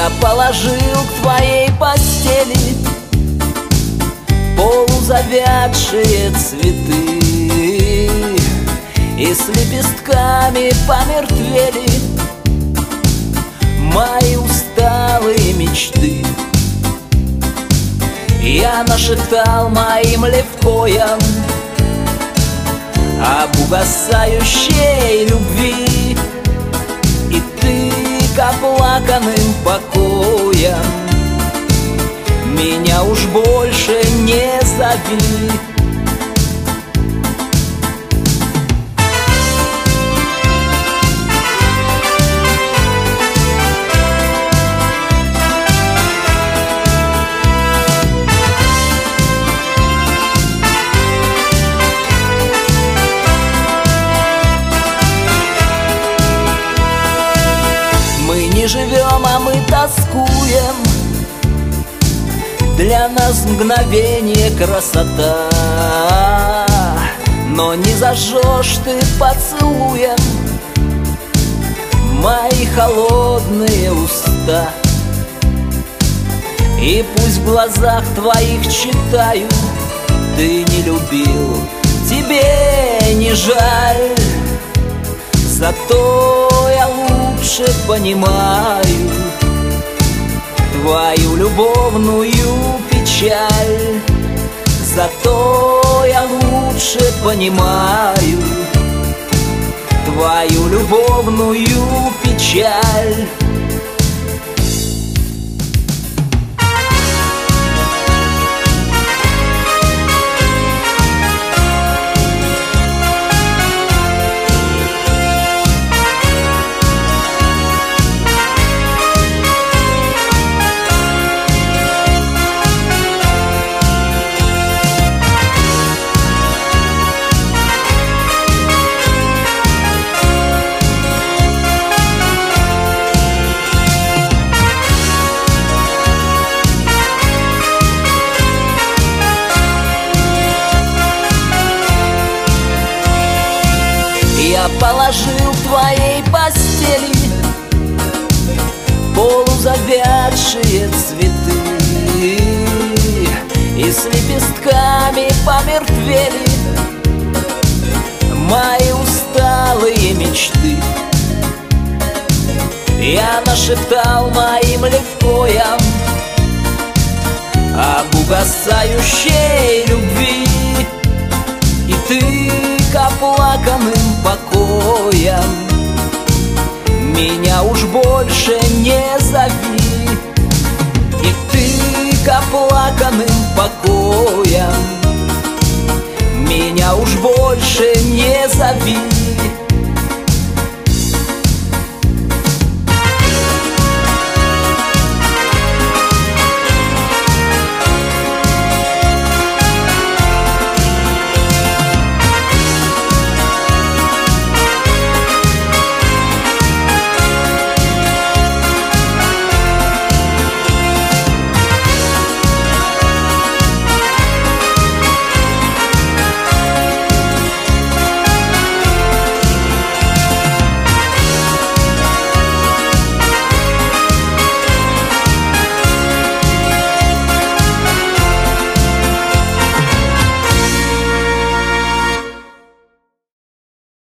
Я положил к твоей постели полузавядшие цветы, и с лепестками помертвели мои усталые мечты. Я нашептал моим левкоям об угасающей любви, и ты к оплаканным покоям меня уж больше не зови. Мы не живем, а мы тоскуем. Для нас мгновение красота, но не зажжешь ты поцелуем мои холодные уста. И пусть в глазах твоих читаю: ты не любил, тебе не жаль. Зато я лучше понимаю твою любовную печаль. Зато я лучше понимаю твою любовную печаль. Я положил в твоей постели полузавядшие цветы, и с лепестками помертвели мои усталые мечты. Я нашептал моим левкоям об угасающей любви, и ты к оплаканным покоям меня уж больше не зови. И ты к оплаканным покоям меня уж больше не зови.